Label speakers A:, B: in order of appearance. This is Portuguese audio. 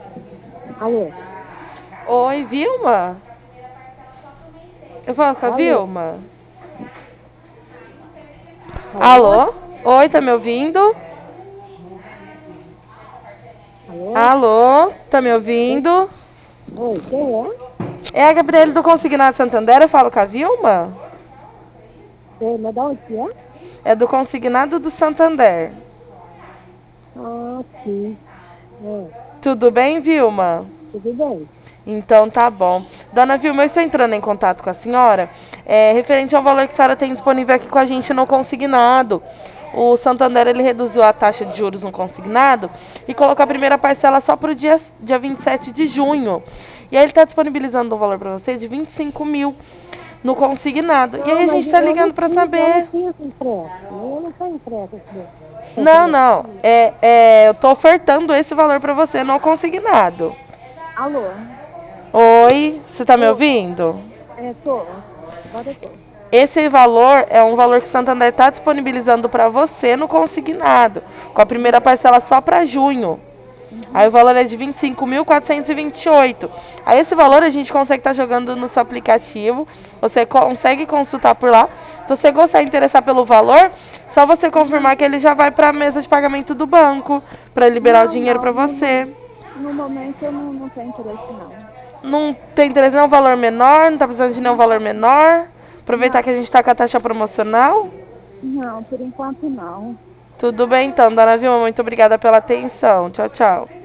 A: Alô?
B: Oi, Vilma? Eu falo com a
A: Alô?
B: Vilma?
A: Alô?
B: Alô? Oi, tá me ouvindo?
A: Alô?
B: Alô? Tá me
A: Quem?
B: ouvindo?
A: Oi, quem é?
B: É a Gabriele do Consignado Santander, eu falo com a Vilma?
A: Quem? Mas da onde que é?
B: É do Consignado do Santander.
A: Ah, sim. É,
B: Tudo bem, Vilma?
A: tudo bem.
B: Então tá bom. Dona Vilma, eu estou entrando em contato com a senhora, referente ao valor que a senhora tem disponível aqui com a gente no consignado. O Santander ele reduziu a taxa de juros no consignado e colocou a primeira parcela só para o dia 27 de junho. E aí ele está disponibilizando um valor para você de 25 mil no consignado. E
A: Não,
B: aí a
A: mas
B: gente está ligando para
A: eu não
B: saber.
A: tinha esse impresso. Eu não tenho impresso aqui.
B: Não, não. Eu tô ofertando esse valor para você no consignado.
A: Alô?
B: Oi, você tá me
A: Oi,
B: ouvindo?
A: tô. Agora eu tô.
B: Esse valor é um valor que o Santander está disponibilizando para você no consignado, com a primeira
A: Uhum,
B: parcela só para junho. Aí o
A: uhum.
B: valor é de 25.428. Aí esse valor a gente consegue estar jogando no seu aplicativo, você consegue consultar por lá. Se você gostar e interessar pelo valor, só você
A: Não,
B: confirmar que ele já vai para a mesa de pagamento do banco, para liberar o
A: não,
B: dinheiro
A: não.
B: para você.
A: No momento eu não tenho interesse, não.
B: Não tem interesse em nenhum valor menor, não está precisando de nenhum
A: Não,
B: valor menor. Aproveitar que a
A: não,
B: gente está com a taxa promocional.
A: não, por enquanto não.
B: Tudo bem então, dona Vilma, muito obrigada pela atenção. Tchau, tchau.